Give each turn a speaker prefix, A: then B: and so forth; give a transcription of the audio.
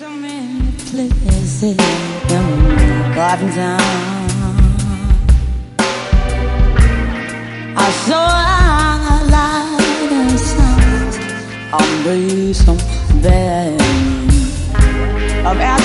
A: so many places in garden town. I saw a light and sound on breeze from there of